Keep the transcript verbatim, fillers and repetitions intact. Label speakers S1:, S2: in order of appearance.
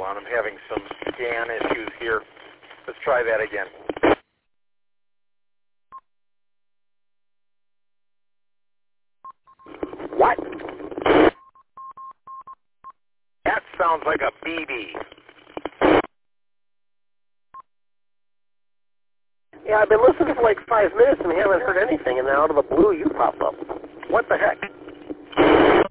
S1: on. I'm having some scan issues here. Let's try that again. What? That sounds like a B B.
S2: Yeah, I've been listening for like five minutes and we haven't heard anything, and then out of the blue you pop up. What the heck?